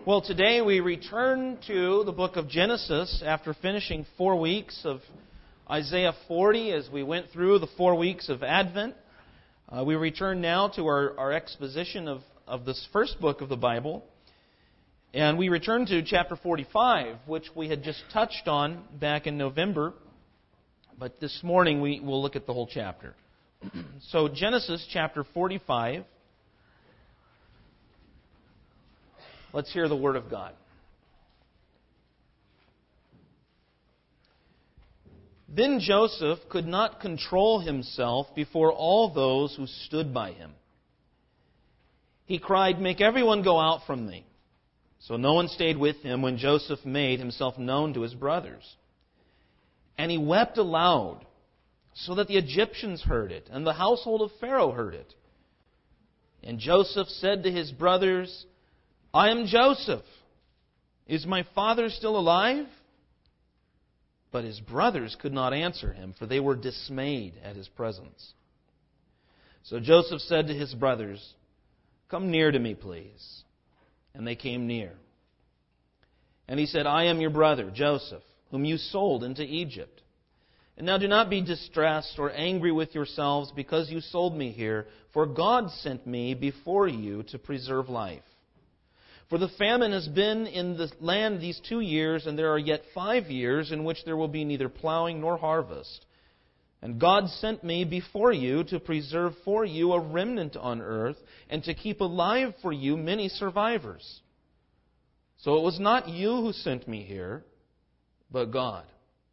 Well, today we return to the book of Genesis after finishing 4 weeks of Isaiah 40 as we went through the 4 weeks of Advent. We return now to our exposition of this first book of the Bible. And we return to chapter 45, which we had just touched on back in November. But this morning we will look at the whole chapter. So Genesis chapter 45. Let's hear the Word of God. Then Joseph could not control himself before all those who stood by him. He cried, "Make everyone go out from me." So no one stayed with him when Joseph made himself known to his brothers. And he wept aloud, so that the Egyptians heard it, and the household of Pharaoh heard it. And Joseph said to his brothers, "I am Joseph. Is my father still alive?" But his brothers could not answer him, for they were dismayed at his presence. So Joseph said to his brothers, "Come near to me, please." And they came near. And he said, "I am your brother, Joseph, whom you sold into Egypt. And now do not be distressed or angry with yourselves because you sold me here, for God sent me before you to preserve life. For the famine has been in the land these 2 years, and there are yet 5 years in which there will be neither plowing nor harvest. And God sent me before you to preserve for you a remnant on earth, and to keep alive for you many survivors. So it was not you who sent me here, but God.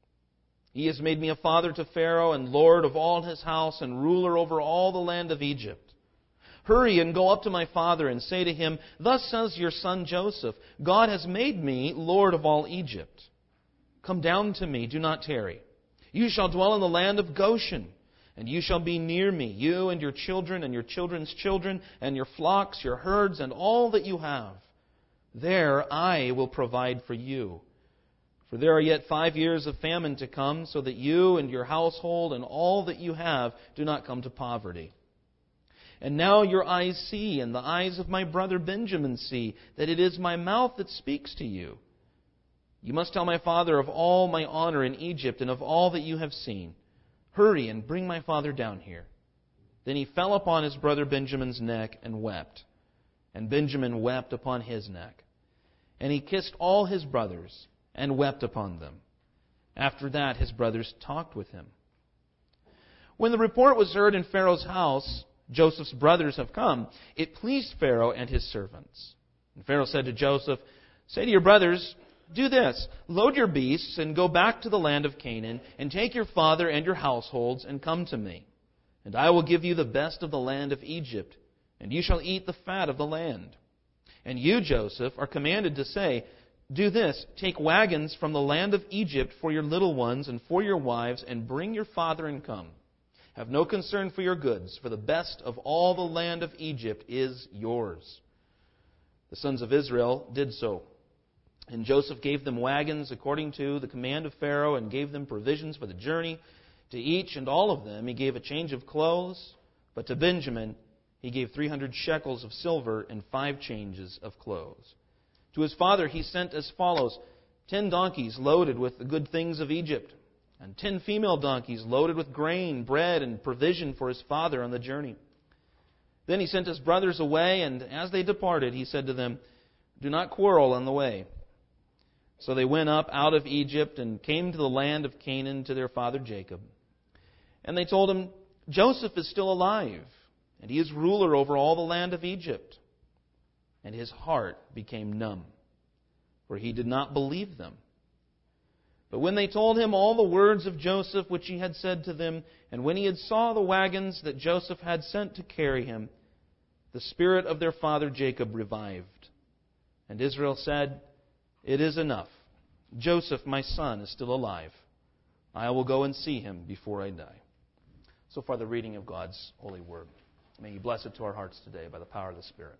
He has made me a father to Pharaoh, and lord of all his house, and ruler over all the land of Egypt. Hurry and go up to my father and say to him, 'Thus says your son Joseph, God has made me Lord of all Egypt. Come down to me, do not tarry. You shall dwell in the land of Goshen, and you shall be near me, you and your children and your children's children, and your flocks, your herds, and all that you have. There I will provide for you. For there are yet 5 years of famine to come, so that you and your household and all that you have do not come to poverty. And now your eyes see, and the eyes of my brother Benjamin see, that it is my mouth that speaks to you. You must tell my father of all my honor in Egypt and of all that you have seen. Hurry and bring my father down here." Then he fell upon his brother Benjamin's neck and wept. And Benjamin wept upon his neck. And he kissed all his brothers and wept upon them. After that his brothers talked with him. When the report was heard in Pharaoh's house, "Joseph's brothers have come," it pleased Pharaoh and his servants. And Pharaoh said to Joseph, "Say to your brothers, do this, load your beasts and go back to the land of Canaan, and take your father and your households and come to me. And I will give you the best of the land of Egypt, and you shall eat the fat of the land. And you, Joseph, are commanded to say, do this, take wagons from the land of Egypt for your little ones and for your wives, and bring your father and come. Have no concern for your goods, for the best of all the land of Egypt is yours." The sons of Israel did so. And Joseph gave them wagons according to the command of Pharaoh, and gave them provisions for the journey. To each and all of them he gave a change of clothes, but to Benjamin he gave 300 shekels of silver and 5 changes of clothes. To his father he sent as follows: 10 donkeys loaded with the good things of Egypt, and 10 female donkeys loaded with grain, bread, and provision for his father on the journey. Then he sent his brothers away, and as they departed, he said to them, "Do not quarrel on the way." So they went up out of Egypt and came to the land of Canaan to their father Jacob. And they told him, "Joseph is still alive, and he is ruler over all the land of Egypt." And his heart became numb, for he did not believe them. But when they told him all the words of Joseph which he had said to them, and when he had saw the wagons that Joseph had sent to carry him, the spirit of their father Jacob revived. And Israel said, "It is enough. Joseph, my son, is still alive. I will go and see him before I die." So far the reading of God's holy word. May He bless it to our hearts today by the power of the Spirit.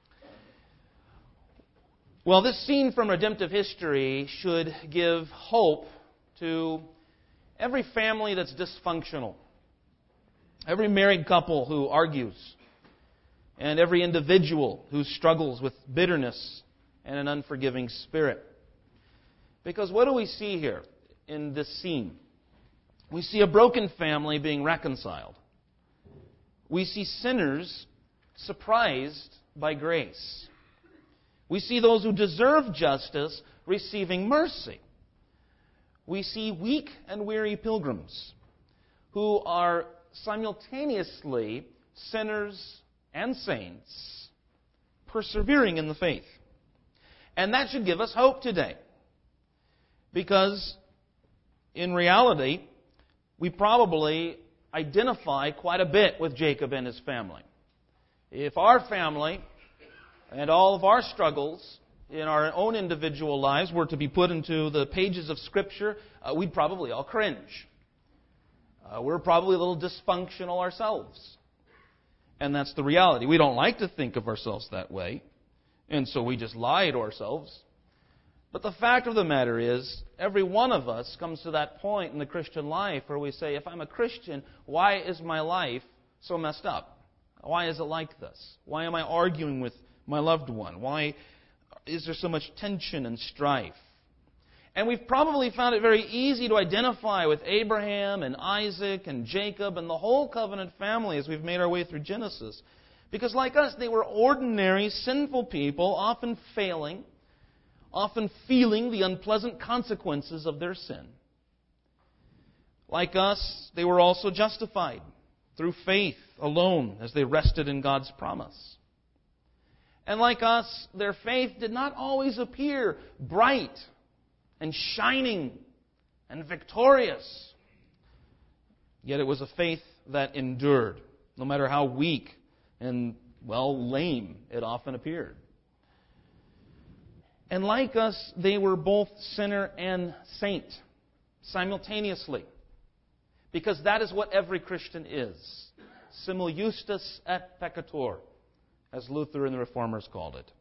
Well, this scene from redemptive history should give hope to every family that's dysfunctional, every married couple who argues, and every individual who struggles with bitterness and an unforgiving spirit. Because what do we see here in this scene? We see a broken family being reconciled. We see sinners surprised by grace. We see those who deserve justice receiving mercy. We see weak and weary pilgrims who are simultaneously sinners and saints persevering in the faith. And that should give us hope today. Because in reality, we probably identify quite a bit with Jacob and his family. If our family and all of our struggles in our own individual lives were to be put into the pages of Scripture, we'd probably all cringe. We're probably a little dysfunctional ourselves. And that's the reality. We don't like to think of ourselves that way, and so we just lie to ourselves. But the fact of the matter is, every one of us comes to that point in the Christian life where we say, if I'm a Christian, why is my life so messed up? Why is it like this? Why am I arguing with my loved one? Why is there so much tension and strife? And we've probably found it very easy to identify with Abraham and Isaac and Jacob and the whole covenant family as we've made our way through Genesis. Because like us, they were ordinary, sinful people, often failing, often feeling the unpleasant consequences of their sin. Like us, they were also justified through faith alone as they rested in God's promise. And like us, their faith did not always appear bright and shining and victorious. Yet it was a faith that endured, no matter how weak and, lame it often appeared. And like us, they were both sinner and saint simultaneously. Because that is what every Christian is. Simul justus et peccator, as Luther and the Reformers called it.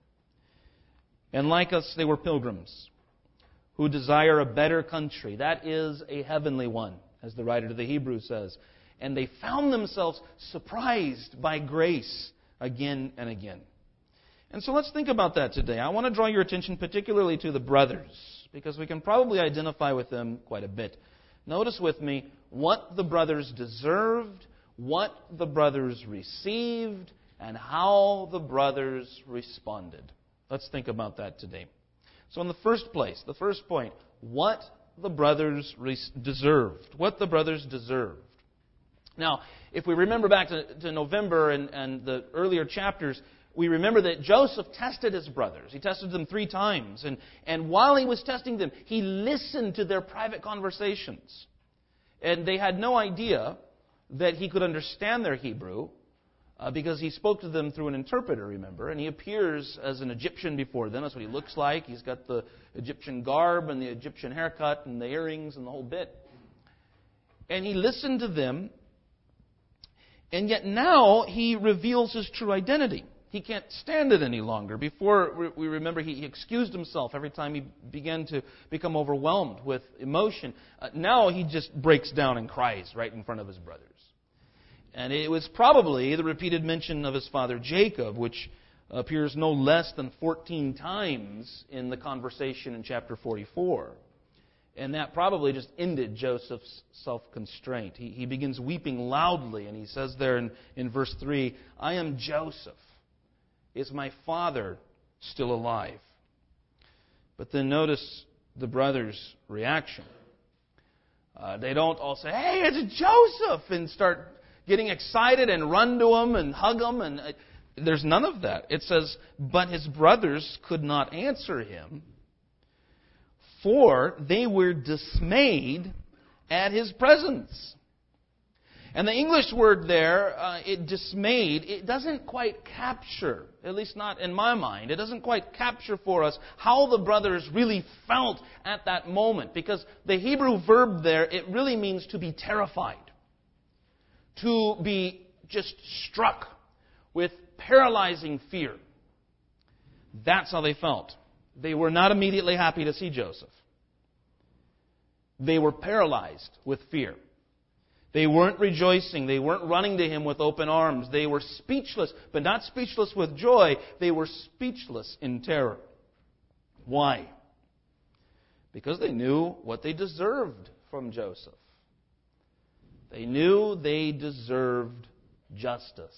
And like us, they were pilgrims who desire a better country. That is a heavenly one, as the writer to the Hebrews says. And they found themselves surprised by grace again and again. And so let's think about that today. I want to draw your attention particularly to the brothers, because we can probably identify with them quite a bit. Notice with me what the brothers deserved, what the brothers received, and how the brothers responded. Let's think about that today. So in the first place, the first point, what the brothers deserved. What the brothers deserved. Now, if we remember back to November and the earlier chapters, we remember that Joseph tested his brothers. He tested them 3 times. And while he was testing them, he listened to their private conversations. And they had no idea that he could understand their Hebrew, because he spoke to them through an interpreter, remember. And he appears as an Egyptian before them. That's what he looks like. He's got the Egyptian garb and the Egyptian haircut and the earrings and the whole bit. And he listened to them. And yet now he reveals his true identity. He can't stand it any longer. Before, we remember he excused himself every time he began to become overwhelmed with emotion. Now he just breaks down and cries right in front of his brothers. And it was probably the repeated mention of his father Jacob, which appears no less than 14 times in the conversation in chapter 44. And that probably just ended Joseph's self-constraint. He begins weeping loudly, and he says there in verse 3, I am Joseph. Is my father still alive? But then notice the brothers' reaction. They don't all say, hey, it's Joseph, and start getting excited and run to him and hug him. And there's none of that. It says, but his brothers could not answer him, for they were dismayed at his presence. And the English word there, it dismayed, it doesn't quite capture, at least not in my mind, it doesn't quite capture for us how the brothers really felt at that moment. Because the Hebrew verb there, it really means to be terrified. To be just struck with paralyzing fear. That's how they felt. They were not immediately happy to see Joseph. They were paralyzed with fear. They weren't rejoicing. They weren't running to him with open arms. They were speechless, but not speechless with joy. They were speechless in terror. Why? Because they knew what they deserved from Joseph. They knew they deserved justice.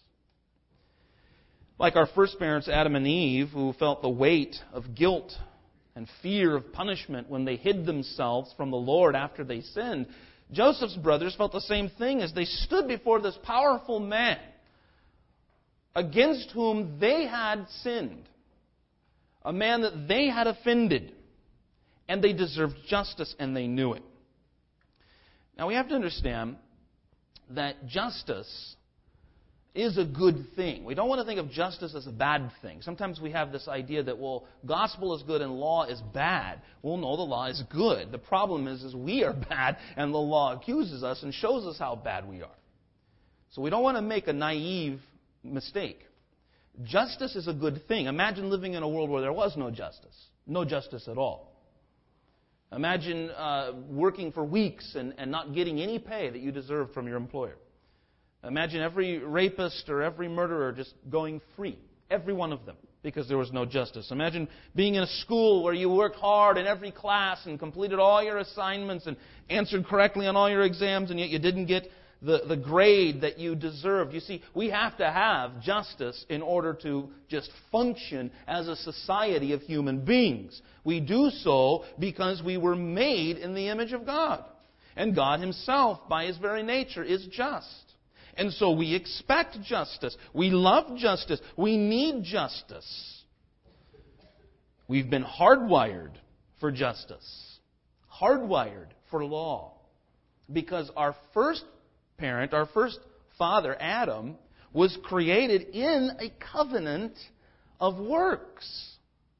Like our first parents, Adam and Eve, who felt the weight of guilt and fear of punishment when they hid themselves from the Lord after they sinned, Joseph's brothers felt the same thing as they stood before this powerful man against whom they had sinned, a man that they had offended, and they deserved justice, and they knew it. Now we have to understand that justice is a good thing. We don't want to think of justice as a bad thing. Sometimes we have this idea that, well, gospel is good and law is bad. Well, no, the law is good. The problem is we are bad, and the law accuses us and shows us how bad we are. So we don't want to make a naive mistake. Justice is a good thing. Imagine living in a world where there was no justice at all. Imagine working for weeks and not getting any pay that you deserved from your employer. Imagine every rapist or every murderer just going free. Every one of them. Because there was no justice. Imagine being in a school where you worked hard in every class and completed all your assignments and answered correctly on all your exams, and yet you didn't get the grade that you deserved. You see, we have to have justice in order to just function as a society of human beings. We do so because we were made in the image of God. And God Himself, by His very nature, is just. And so we expect justice. We love justice. We need justice. We've been hardwired for justice. Hardwired for law. Because our first parent, our first father, Adam, was created in a covenant of works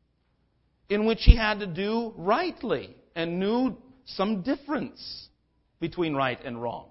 in which he had to do rightly and knew some difference between right and wrong.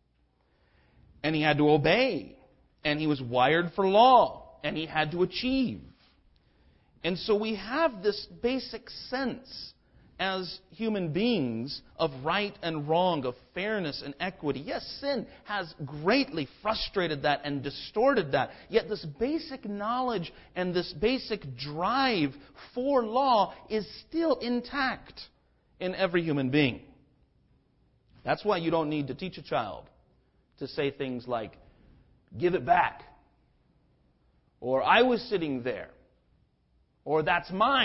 And he had to obey. And he was wired for law. And he had to achieve. And so we have this basic sense as human beings of right and wrong, of fairness and equity. Yes, sin has greatly frustrated that and distorted that. Yet this basic knowledge and this basic drive for law is still intact in every human being. That's why you don't need to teach a child to say things like, give it back, or I was sitting there, or that's mine,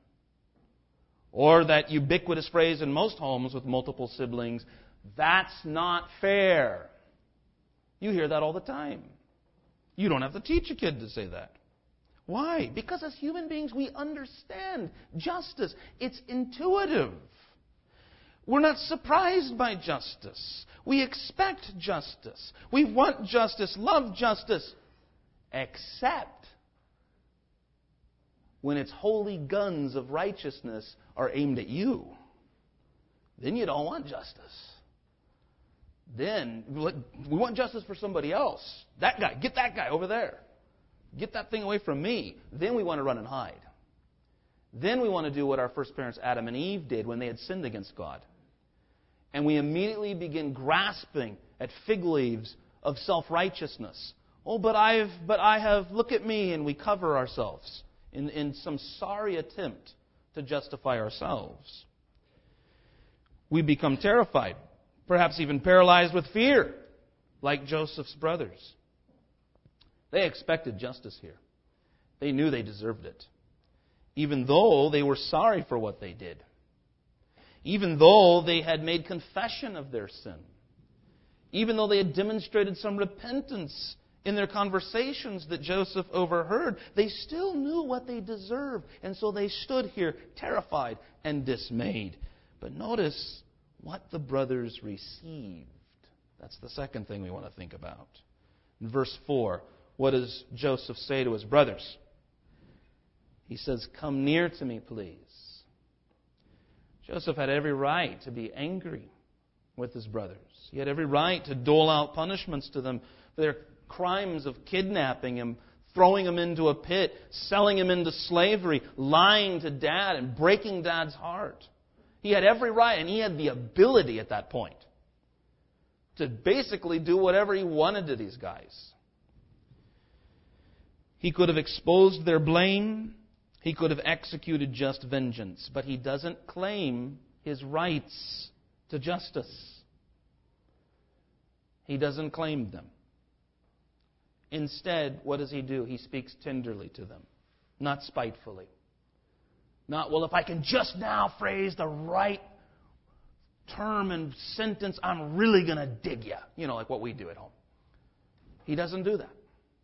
or that ubiquitous phrase in most homes with multiple siblings, that's not fair. You hear that all the time. You don't have to teach a kid to say that. Why? Because as human beings we understand justice. It's intuitive. We're not surprised by justice. We expect justice. We want justice, love justice, except when its holy guns of righteousness are aimed at you. Then you don't want justice. Then we want justice for somebody else. That guy, get that guy over there. Get that thing away from me. Then we want to run and hide. Then we want to do what our first parents, Adam and Eve, did when they had sinned against God. And we immediately begin grasping at fig leaves of self-righteousness. Oh, but I have, look at me, and we cover ourselves in some sorry attempt to justify ourselves. We become terrified, perhaps even paralyzed with fear, like Joseph's brothers. They expected justice here. They knew they deserved it, even though they were sorry for what they did. Even though they had made confession of their sin. Even though they had demonstrated some repentance in their conversations that Joseph overheard, they still knew what they deserved. And so they stood here terrified and dismayed. But notice what the brothers received. That's the second thing we want to think about. In verse 4, what does Joseph say to his brothers? He says, "Come near to me, please." Joseph had every right to be angry with his brothers. He had every right to dole out punishments to them for their crimes of kidnapping him, throwing him into a pit, selling him into slavery, lying to Dad, and breaking Dad's heart. He had every right, and he had the ability at that point to basically do whatever he wanted to these guys. He could have exposed their blame. He could have executed just vengeance, but he doesn't claim his rights to justice. He doesn't claim them. Instead, what does he do? He speaks tenderly to them, not spitefully. Not, well, if I can just now phrase the right term and sentence, I'm really going to dig you. You know, like what we do at home. He doesn't do that.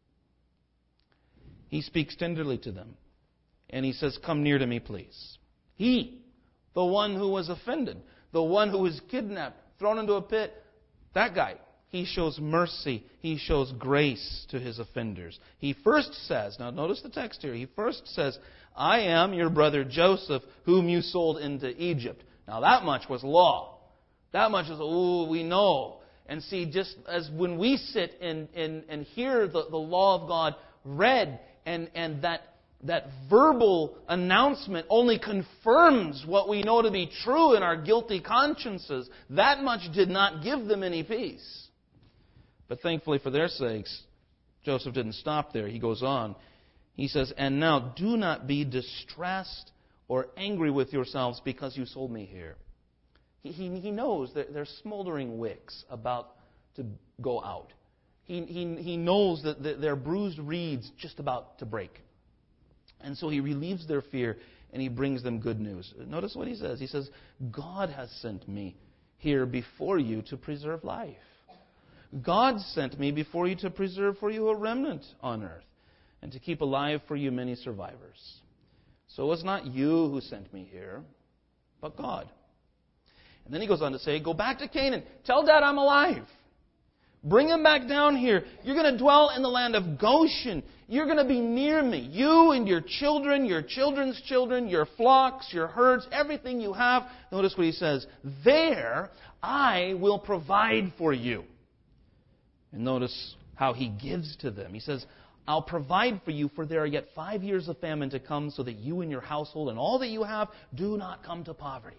He speaks tenderly to them. And he says, come near to me, please. He, the one who was offended, the one who was kidnapped, thrown into a pit, that guy, he shows mercy. He shows grace to his offenders. He first says, now notice the text here, he first says, I am your brother Joseph, whom you sold into Egypt. Now that much was law. That much is, we know. And see, just as when we sit and hear the law of God read, and that verbal announcement only confirms what we know to be true in our guilty consciences, that much did not give them any peace. But thankfully for their sakes, Joseph didn't stop there. He goes on. He says, and now do not be distressed or angry with yourselves because you sold me here. He knows that there's smoldering wicks about to go out. He knows that their bruised reeds just about to break. And so he relieves their fear and he brings them good news. Notice what he says. He says, God has sent me here before you to preserve life. God sent me before you to preserve for you a remnant on earth and to keep alive for you many survivors. So it was not you who sent me here, but God. And then he goes on to say, go back to Canaan. Tell Dad I'm alive. Bring him back down here. You're going to dwell in the land of Goshen. You're going to be near me. You and your children, your children's children, your flocks, your herds, everything you have. Notice what he says. There I will provide for you. And notice how he gives to them. He says, I'll provide for you, for there are yet 5 years of famine to come, so that you and your household and all that you have do not come to poverty.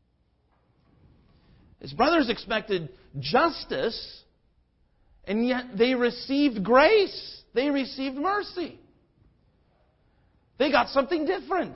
His brothers expected justice, and yet they received grace. They received mercy. They got something different.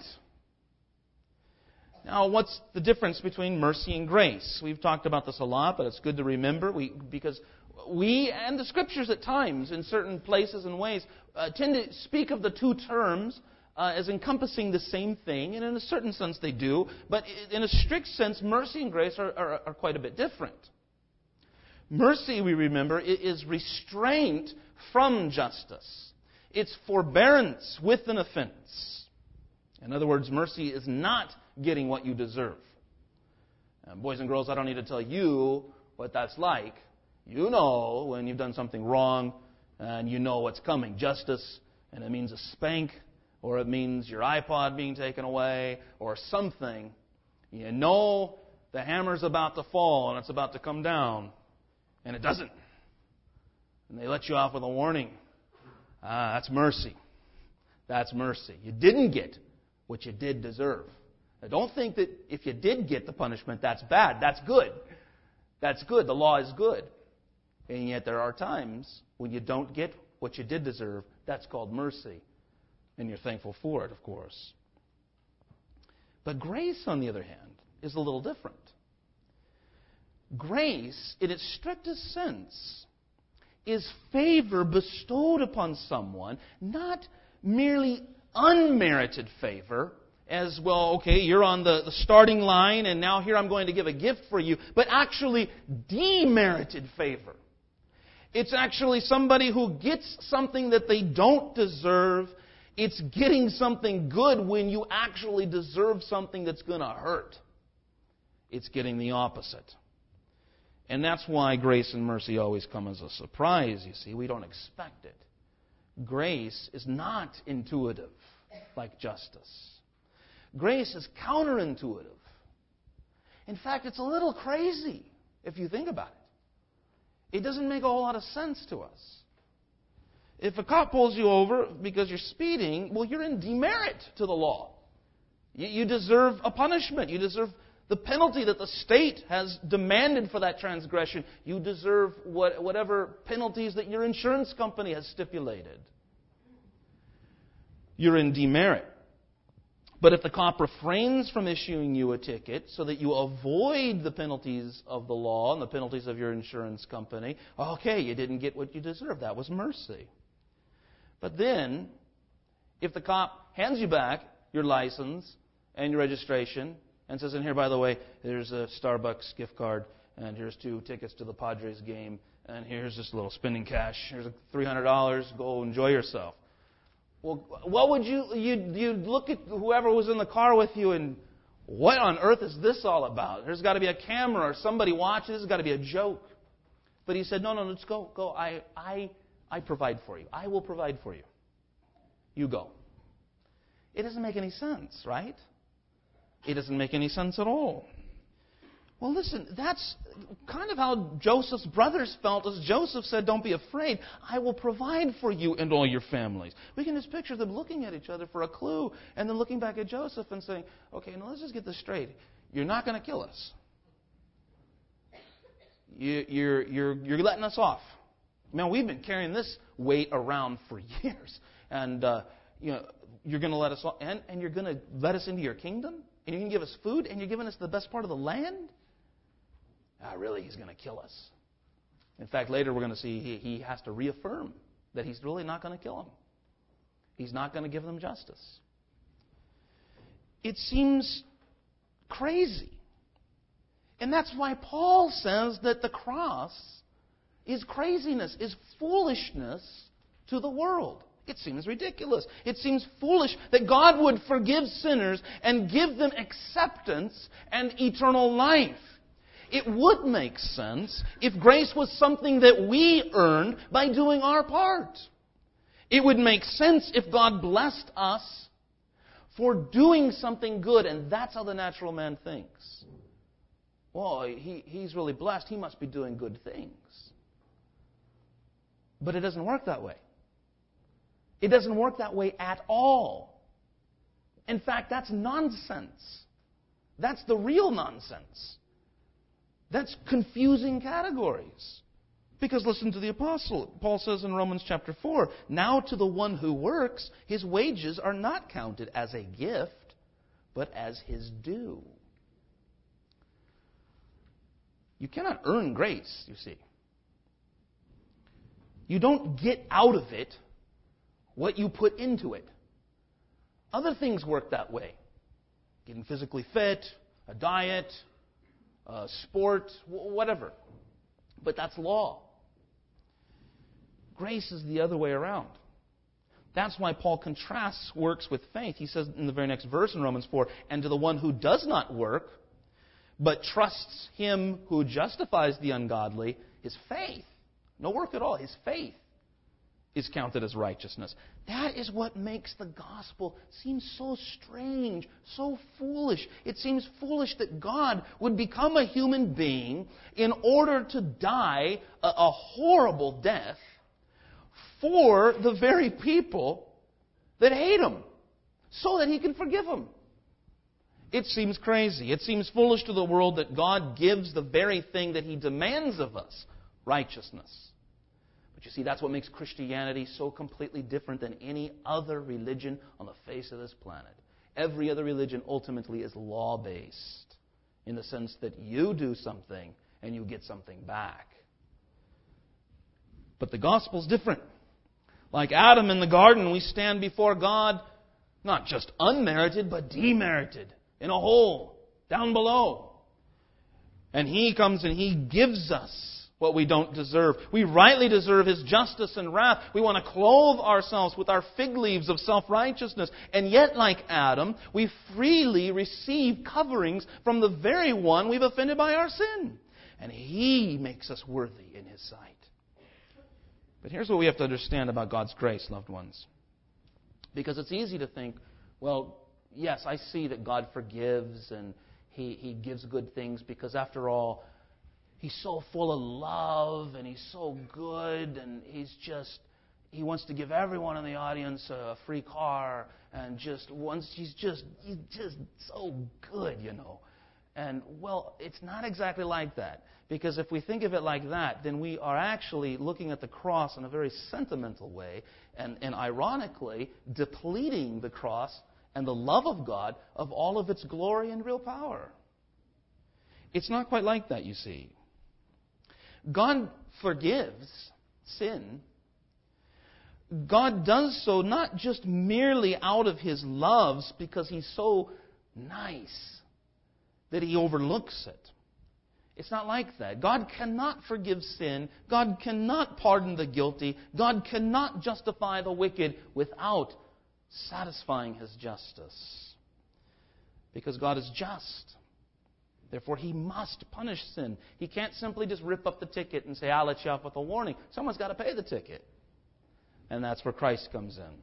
Now, what's the difference between mercy and grace? We've talked about this a lot, but it's good to remember because we and the Scriptures at times, in certain places and ways, tend to speak of the two terms as encompassing the same thing, and in a certain sense they do, but in a strict sense, mercy and grace are quite a bit different. Mercy, we remember, is restraint from justice. It's forbearance with an offense. In other words, mercy is not getting what you deserve. Boys and girls, I don't need to tell you what that's like. You know when you've done something wrong, and you know what's coming. Justice, and it means a spank, or it means your iPod being taken away, or something. You know the hammer's about to fall, and it's about to come down, and it doesn't. And they let you off with a warning. That's mercy. That's mercy. You didn't get what you did deserve. Now, don't think that if you did get the punishment, that's bad. That's good. That's good. The law is good. And yet there are times when you don't get what you did deserve. That's called mercy. And you're thankful for it, of course. But grace, on the other hand, is a little different. Grace, in its strictest sense, is favor bestowed upon someone, not merely unmerited favor, as, well, okay, you're on the starting line, and now here I'm going to give a gift for you, but actually demerited favor. It's actually somebody who gets something that they don't deserve. It's getting something good when you actually deserve something that's going to hurt. It's getting the opposite. And that's why grace and mercy always come as a surprise, you see. We don't expect it. Grace is not intuitive like justice. Grace is counterintuitive. In fact, it's a little crazy if you think about it. It doesn't make a whole lot of sense to us. If a cop pulls you over because you're speeding, well, you're in demerit to the law. You deserve a punishment. You deserve the penalty that the state has demanded for that transgression. You deserve whatever penalties that your insurance company has stipulated. You're in demerit. But if the cop refrains from issuing you a ticket so that you avoid the penalties of the law and the penalties of your insurance company, okay, you didn't get what you deserved. That was mercy. But then, if the cop hands you back your license and your registration and says, and here, by the way, there's a Starbucks gift card, and here's 2 tickets to the Padres game, and here's just a little spending cash, here's $300, go enjoy yourself. Well, what would you'd look at whoever was in the car with you and what on earth is this all about? There's got to be a camera or somebody watching. This has got to be a joke. But he said, no, let's go. I provide for you. I will provide for you. You go. It doesn't make any sense, right? It doesn't make any sense at all. Well, listen, that's kind of how Joseph's brothers felt as Joseph said, don't be afraid. I will provide for you and all your families. We can just picture them looking at each other for a clue and then looking back at Joseph and saying, okay, now let's just get this straight. You're not going to kill us. You're letting us off. Man, we've been carrying this weight around for years. And, you're going to let us off. And you're going to let us into your kingdom? And you're going to give us food? And you're giving us the best part of the land? Really, he's going to kill us. In fact, later we're going to see he has to reaffirm that he's really not going to kill them. He's not going to give them justice. It seems crazy. And that's why Paul says that the cross is craziness, is foolishness to the world. It seems ridiculous. It seems foolish that God would forgive sinners and give them acceptance and eternal life. It would make sense if grace was something that we earned by doing our part. It would make sense if God blessed us for doing something good, and that's how the natural man thinks. Well, he's really blessed. He must be doing good things. But it doesn't work that way. It doesn't work that way at all. In fact, that's nonsense. That's the real nonsense. That's confusing categories. Because listen to the apostle. Paul says in Romans chapter 4, now to the one who works, his wages are not counted as a gift, but as his due. You cannot earn grace, you see. You don't get out of it what you put into it. Other things work that way. Getting physically fit, a diet, sport, whatever. But that's law. Grace is the other way around. That's why Paul contrasts works with faith. He says in the very next verse in Romans 4, and to the one who does not work, but trusts him who justifies the ungodly, his faith, no work at all, his faith is counted as righteousness. That is what makes the gospel seem so strange, so foolish. It seems foolish that God would become a human being in order to die a horrible death for the very people that hate Him, so that He can forgive them. It seems crazy. It seems foolish to the world that God gives the very thing that He demands of us, righteousness. But you see, that's what makes Christianity so completely different than any other religion on the face of this planet. Every other religion ultimately is law-based, in the sense that you do something and you get something back. But the gospel's different. Like Adam in the garden, we stand before God not just unmerited, but demerited, in a hole, down below. And He comes and He gives us what we don't deserve. We rightly deserve His justice and wrath. We want to clothe ourselves with our fig leaves of self-righteousness. And yet, like Adam, we freely receive coverings from the very one we've offended by our sin. And He makes us worthy in His sight. But here's what we have to understand about God's grace, loved ones. Because it's easy to think, well, yes, I see that God forgives and He gives good things because, after all, He's so full of love and He's so good and He wants to give everyone in the audience a free car and He's just so good, you know. And, well, it's not exactly like that. Because if we think of it like that, then we are actually looking at the cross in a very sentimental way and ironically depleting the cross and the love of God of all of its glory and real power. It's not quite like that, you see. God forgives sin. God does so not just merely out of His loves because He's so nice that He overlooks it. It's not like that. God cannot forgive sin. God cannot pardon the guilty. God cannot justify the wicked without satisfying His justice. Because God is just. Therefore, He must punish sin. He can't simply just rip up the ticket and say, I'll let you off with a warning. Someone's got to pay the ticket. And that's where Christ comes in.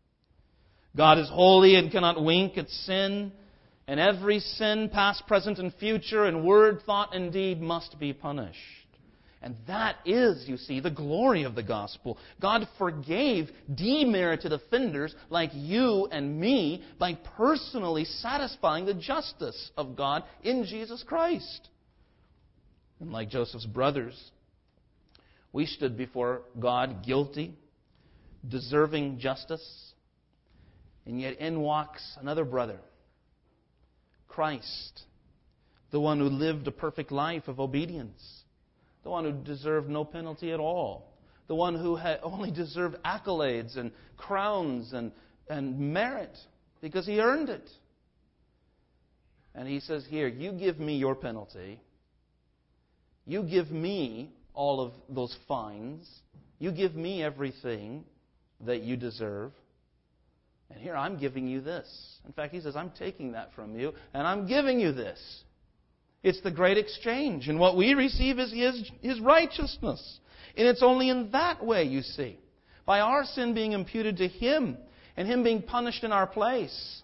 God is holy and cannot wink at sin. And every sin, past, present, and future, in word, thought, and deed, must be punished. And that is, you see, the glory of the gospel. God forgave demerited offenders like you and me by personally satisfying the justice of God in Jesus Christ. And like Joseph's brothers, we stood before God guilty, deserving justice, and yet in walks another brother, Christ, the one who lived a perfect life of obedience, the one who deserved no penalty at all, the one who had only deserved accolades and crowns and merit because He earned it. And He says, here, you give me your penalty. You give me all of those fines. You give me everything that you deserve. And here I'm giving you this. In fact, He says, I'm taking that from you, and I'm giving you this. It's the great exchange. And what we receive is His righteousness. And it's only in that way, you see, by our sin being imputed to Him and Him being punished in our place,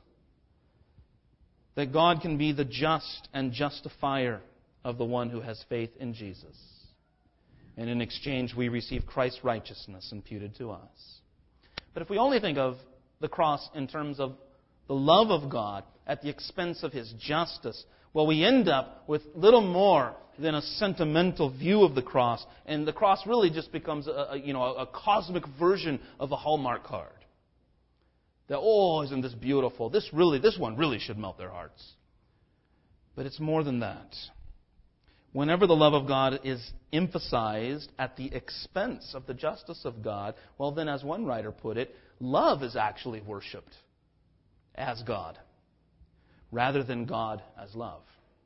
that God can be the just and justifier of the one who has faith in Jesus. And in exchange, we receive Christ's righteousness imputed to us. But if we only think of the cross in terms of the love of God at the expense of His justice, well, we end up with little more than a sentimental view of the cross. And the cross really just becomes a cosmic version of a Hallmark card. That, oh, isn't this beautiful? This one really should melt their hearts. But it's more than that. Whenever the love of God is emphasized at the expense of the justice of God, well then, as one writer put it, love is actually worshipped as God, rather than God as love.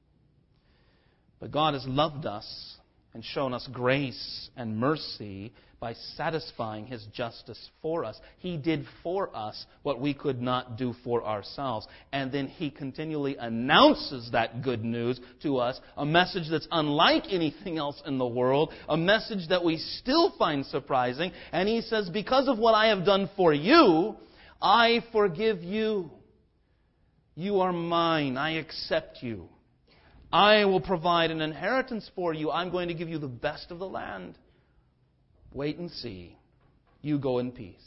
But God has loved us and shown us grace and mercy by satisfying His justice for us. He did for us what we could not do for ourselves. And then He continually announces that good news to us, a message that's unlike anything else in the world, a message that we still find surprising. And He says, because of what I have done for you, I forgive you. You are mine. I accept you. I will provide an inheritance for you. I'm going to give you the best of the land. Wait and see. You go in peace.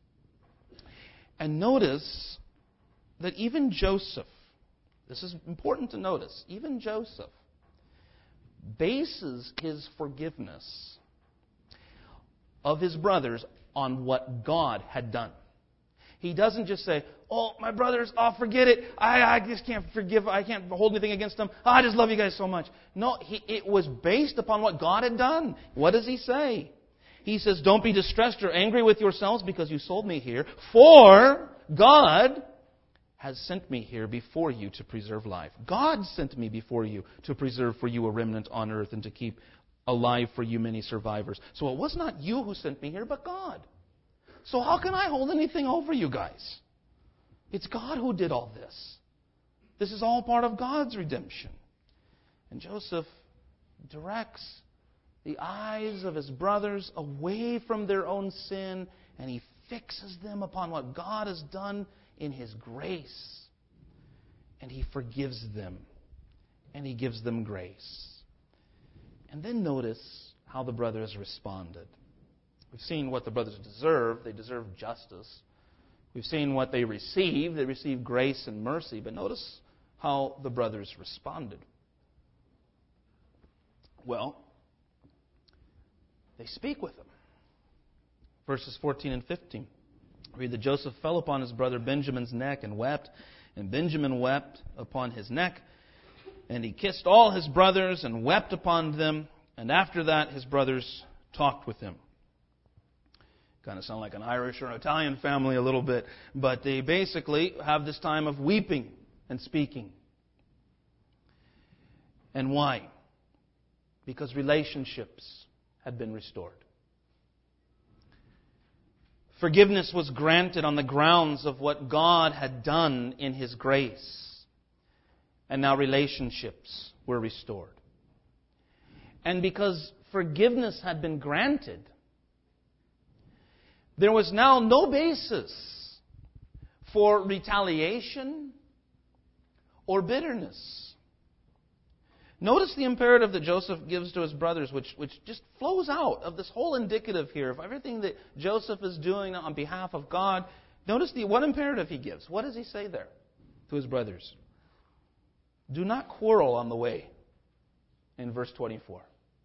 And notice that even Joseph, this is important to notice, even Joseph bases his forgiveness of his brothers on what God had done. He doesn't just say, oh, my brothers, forget it. I just can't forgive. I can't hold anything against them. I just love you guys so much. No, it was based upon what God had done. What does he say? He says, don't be distressed or angry with yourselves because you sold me here. For God has sent me here before you to preserve life. God sent me before you to preserve for you a remnant on earth and to keep alive for you many survivors. So it was not you who sent me here, but God. So how can I hold anything over you guys? It's God who did all this. This is all part of God's redemption. And Joseph directs the eyes of his brothers away from their own sin, and he fixes them upon what God has done in His grace. And he forgives them, and he gives them grace. And then notice how the brothers responded. We've seen what the brothers deserve. They deserve justice. We've seen what they receive. They receive grace and mercy. But notice how the brothers responded. Well, they speak with him. Verses 14 and 15. Read that Joseph fell upon his brother Benjamin's neck and wept, and Benjamin wept upon his neck, and he kissed all his brothers and wept upon them, and after that his brothers talked with him. Kind of sound like an Irish or an Italian family a little bit, but they basically have this time of weeping and speaking. And why? Because relationships had been restored. Forgiveness was granted on the grounds of what God had done in His grace. And now relationships were restored. And because forgiveness had been granted, there was now no basis for retaliation or bitterness. Notice the imperative that Joseph gives to his brothers, which just flows out of this whole indicative here of everything that Joseph is doing on behalf of God. Notice the one imperative he gives. What does he say there to his brothers? Do not quarrel on the way, in verse 24.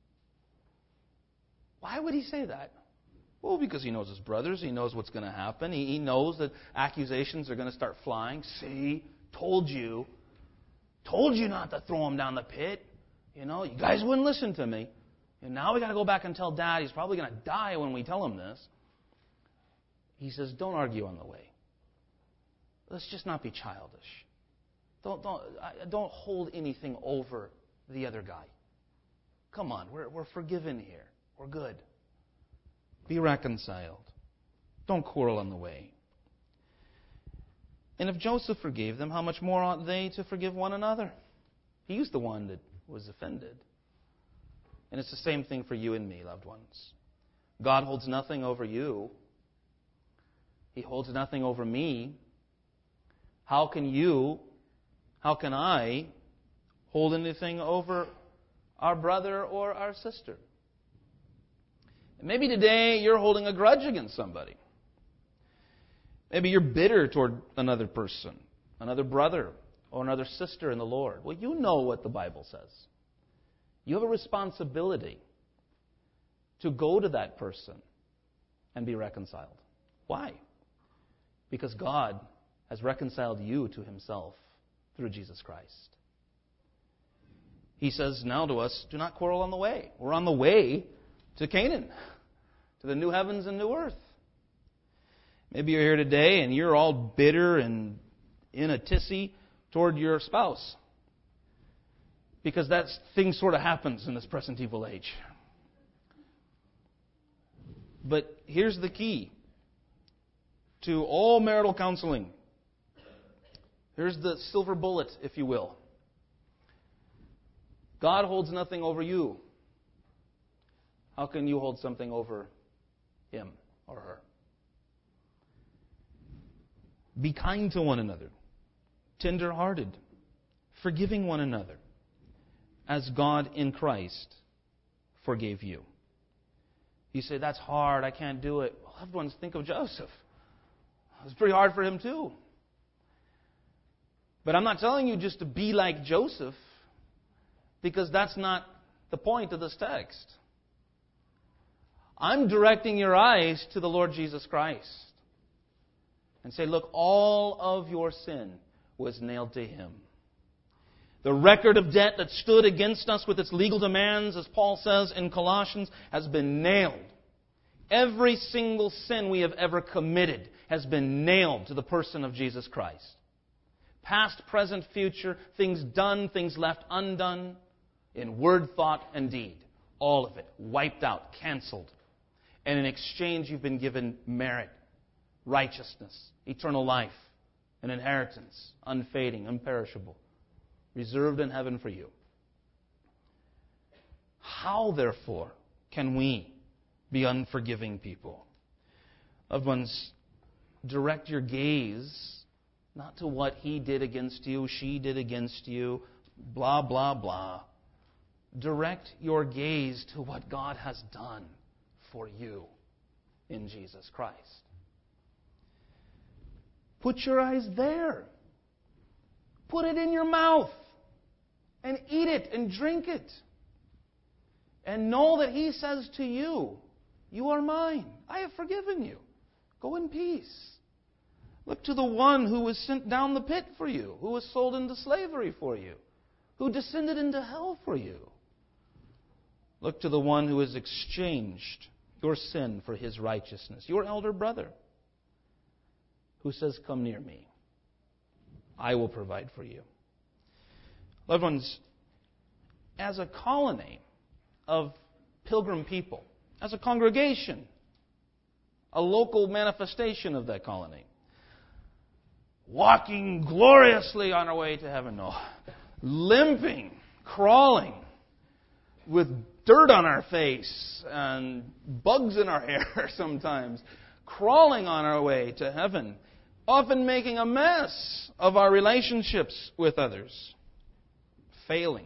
Why would he say that? Well, because he knows his brothers. He knows what's going to happen. He knows that accusations are going to start flying. See, told you not to throw him down the pit. You know, you guys wouldn't listen to me. And now we got to go back and tell Dad. He's probably going to die when we tell him this. He says, don't argue on the way. Let's just not be childish. Don't hold anything over the other guy. Come on, we're forgiven here. We're good. Be reconciled. Don't quarrel on the way. And if Joseph forgave them, how much more ought they to forgive one another? He's the one that was offended. And it's the same thing for you and me, loved ones. God holds nothing over you. He holds nothing over me. How can I hold anything over our brother or our sister? And maybe today you're holding a grudge against somebody. Maybe you're bitter toward another person, another brother, or another sister in the Lord. Well, you know what the Bible says. You have a responsibility to go to that person and be reconciled. Why? Because God has reconciled you to Himself through Jesus Christ. He says now to us, do not quarrel on the way. We're on the way to Canaan, to the new heavens and new earth. Maybe you're here today and you're all bitter and in a tizzy toward your spouse. Because that thing sort of happens in this present evil age. But here's the key to all marital counseling. Here's the silver bullet, if you will. God holds nothing over you. How can you hold something over him or her? Be kind to one another, tender-hearted, forgiving one another, as God in Christ forgave you. You say, that's hard, I can't do it. Well, loved ones, think of Joseph. It was pretty hard for him too. But I'm not telling you just to be like Joseph, because that's not the point of this text. I'm directing your eyes to the Lord Jesus Christ. And say, look, all of your sin was nailed to Him. The record of debt that stood against us with its legal demands, as Paul says in Colossians, has been nailed. Every single sin we have ever committed has been nailed to the person of Jesus Christ. Past, present, future, things done, things left undone, in word, thought, and deed. All of it wiped out, canceled. And in exchange, you've been given merit, righteousness, eternal life, an inheritance, unfading, imperishable, reserved in heaven for you. How, therefore, can we be unforgiving people? Loved ones, direct your gaze not to what he did against you, she did against you, blah, blah, blah. Direct your gaze to what God has done for you in Jesus Christ. Put your eyes there. Put it in your mouth. And eat it and drink it. And know that He says to you, you are mine. I have forgiven you. Go in peace. Look to the one who was sent down the pit for you, who was sold into slavery for you, who descended into hell for you. Look to the one who has exchanged your sin for His righteousness, your elder brother, who says, "Come near me. I will provide for you." Loved ones, as a colony of pilgrim people, as a congregation, a local manifestation of that colony, walking gloriously on our way to heaven, no, limping, crawling, with dirt on our face and bugs in our hair sometimes, crawling on our way to heaven, often making a mess of our relationships with others, failing,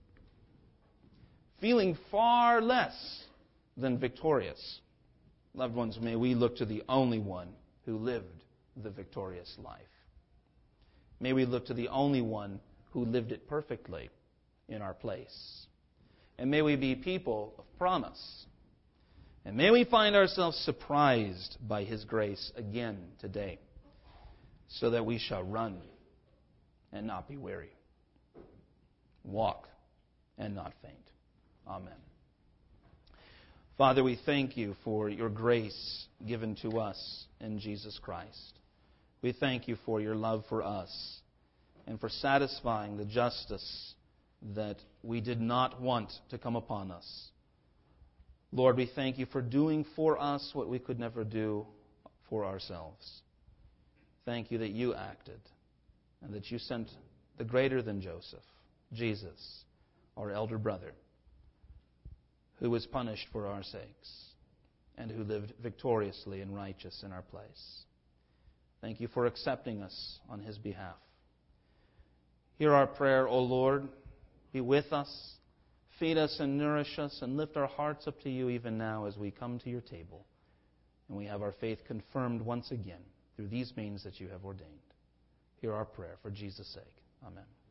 feeling far less than victorious. Loved ones, may we look to the only one who lived the victorious life. May we look to the only one who lived it perfectly in our place. And may we be people of promise. And may we find ourselves surprised by His grace again today, so that we shall run and not be weary, walk and not faint. Amen. Father, we thank You for Your grace given to us in Jesus Christ. We thank You for Your love for us and for satisfying the justice that we did not want to come upon us. Lord, we thank You for doing for us what we could never do for ourselves. Thank You that You acted and that You sent the greater than Joseph, Jesus, our elder brother, who was punished for our sakes and who lived victoriously and righteous in our place. Thank You for accepting us on His behalf. Hear our prayer, O Lord. Be with us, feed us and nourish us, and lift our hearts up to You even now as we come to Your table. And we have our faith confirmed once again through these means that You have ordained. Hear our prayer for Jesus' sake. Amen.